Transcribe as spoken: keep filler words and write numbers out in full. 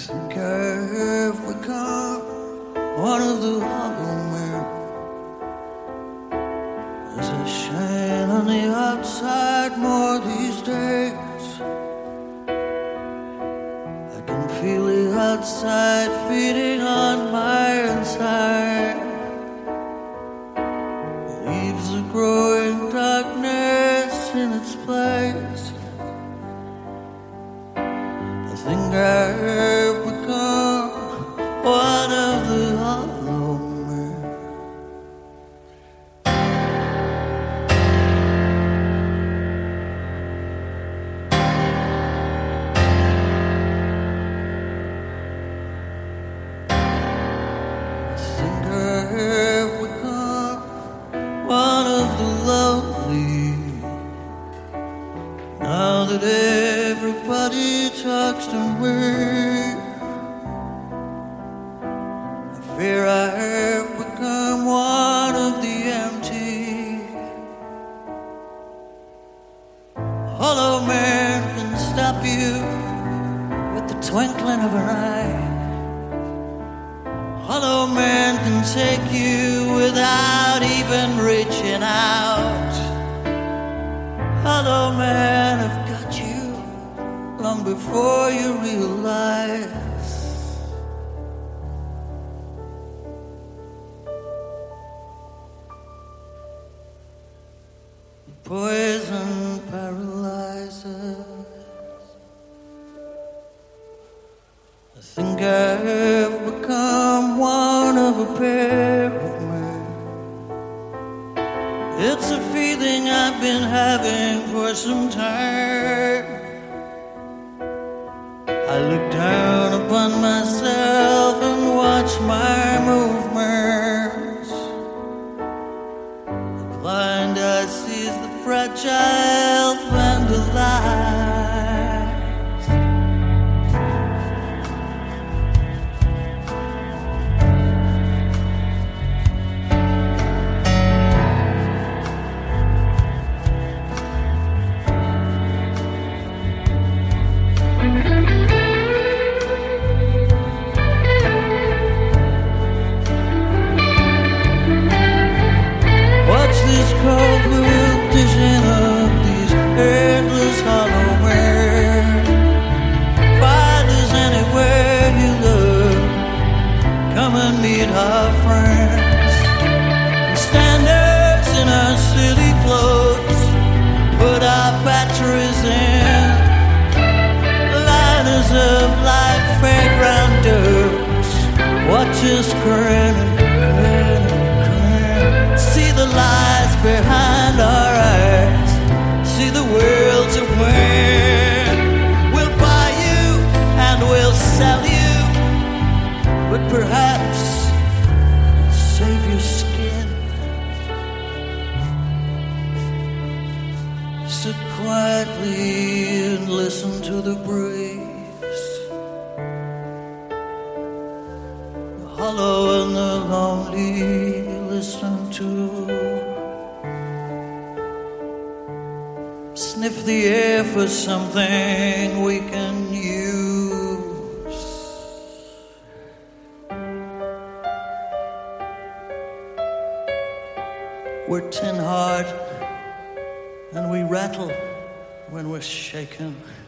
think I have become one of the hollow men. There's a shine on the outside more these days. I can feel the outside feeding on my inside. The leaves are growing darkness in its place. I think I have become one of the hollow men. I think I have become one of the lonely. Now that everybody talks to me, I fear I have become one of the empty. Hollow man can stop you with the twinkling of an eye. Hollow man can take you without even reaching out. Hollow man, I've got you long before you realize. Poison paralyzes. I think I have become one of a pair of men. It's a feeling I've been having for some time. I look down upon myself and watch my movements. The blind eye sees the fragile vandalized. Watch this cold world dishing up these endless hollow men. Fighters anywhere you look, come and meet our friends. And standards in our city clothes, put our batteries in. Liners of light fairground dirt, watch us grin and grin and grin. See the lies behind our eyes, see the world's a win. We'll buy you and we'll sell you, but perhaps we'll save your skin. Sit quietly and listen to the breeze. The hollow and the lonely listen to. Sniff the air for something we can use. We're tin hard and we rattle when we're shaken.